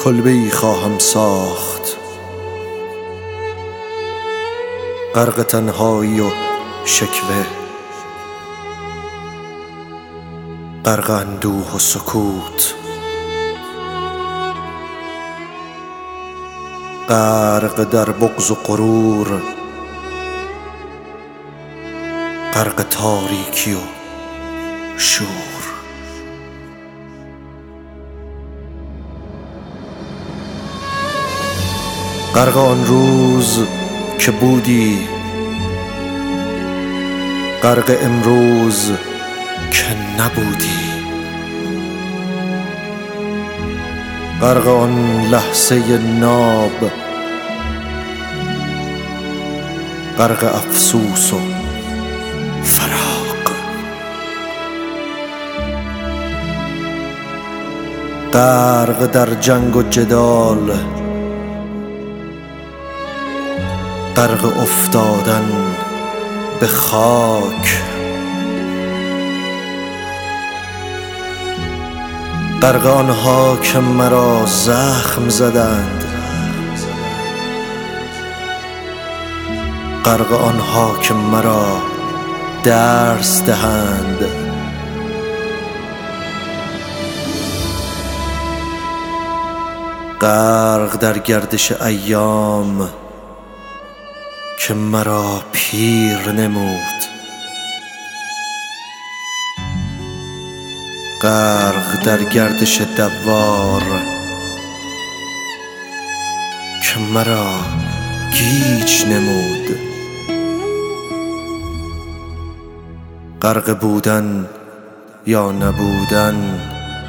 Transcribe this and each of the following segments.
کلبه‌ای خواهم ساخت، غرق تنهایی و شکوه، غرق اندوه و سکوت، غرق در بغض و غرور، غرق تاریکی و شور. غرق آن روز که بودی، غرق امروز که نبودی، غرق آن لحظه ناب، غرق افسوس و فراق، غرق در جنگ و جدال، غرق افتادن به خاک، غرق آنها که مرا زخم زدند، غرق آنها که مرا درس دهند، غرق در گردش ایام که مرا پیر نمود، غرق در گردش دوار که مرا گیج نمود، غرق بودن یا نبودن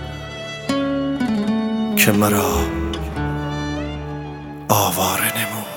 که مرا آواره نمود.